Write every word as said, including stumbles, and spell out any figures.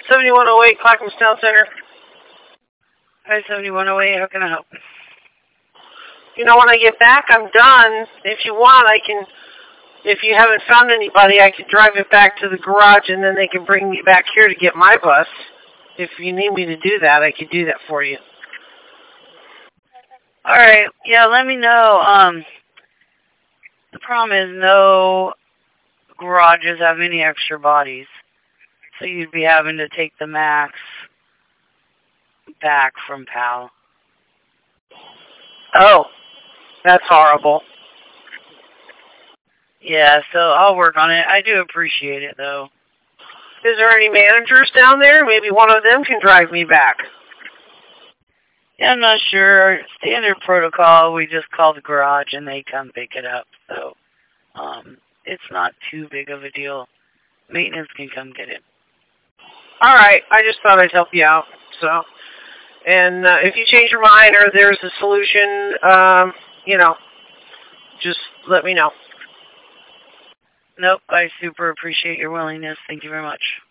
seventy-one oh eight, Clackamas Town Center. Hi, seventy-one oh eight. How can I help? You know, when I get back, I'm done. If you want, I can, if you haven't found anybody, I can drive it back to the garage and then they can bring me back here to get my bus. If you need me to do that, I can do that for you. All right. Yeah, let me know. Um, the problem is no garages have any extra bodies. So you'd be having to take the Max back from P A L. Oh, that's horrible. Yeah, so I'll work on it. I do appreciate it, though. Is there any managers down there? Maybe one of them can drive me back. Yeah, I'm not sure. Standard protocol, we just call the garage and they come pick it up. So um, it's not too big of a deal. Maintenance can come get it. All right. I just thought I'd help you out. So, and uh, if you change your mind or there's a solution, um, you know, just let me know. Nope. I super appreciate your willingness. Thank you very much.